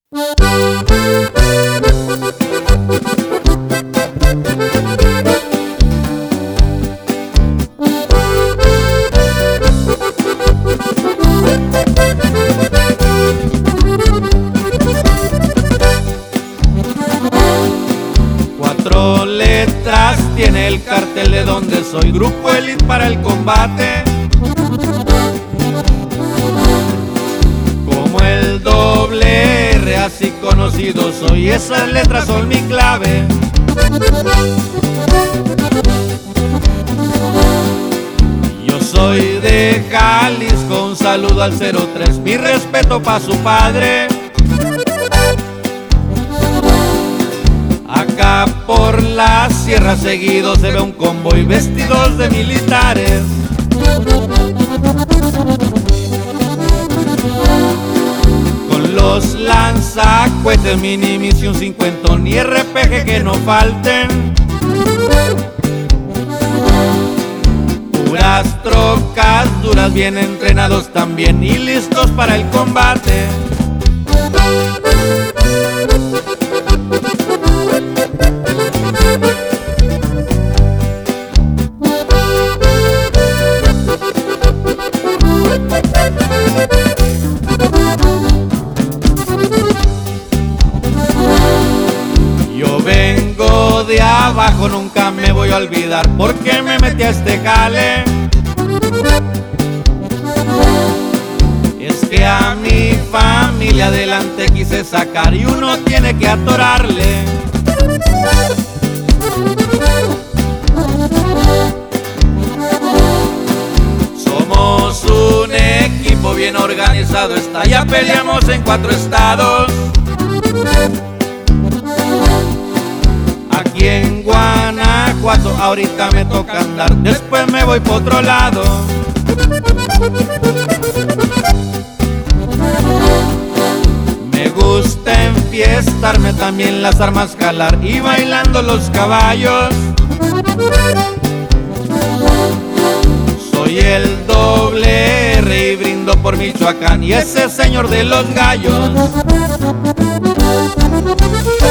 Cuatro letras tiene el cartel de donde soy, Grupo Elite para el combate. Como el doble R, así conocido soy, esas letras son mi clave. Yo soy de Jalisco, un saludo al 03, mi respeto pa' su padre. Acá por la sierra seguido se ve un convoy vestidos de militares. Con los lanzacohetes, mini misión 50 y RPG que no falten. Puras trocas duras, bien entrenados también y listos para el combate. Yo vengo de abajo, nunca me voy a olvidar porque me metí a este jale. Es que a mi familia adelante quise sacar y uno tiene que atorarle. Somos un equipo bien organizado, está, ya peleamos en 4 estados. Aquí en Guanajuato ahorita me toca andar, después me voy por otro lado. Me gusta enfiestarme, también las armas calar y bailando los caballos. Soy el doble R y brindo por Michoacán y ese señor de los gallos.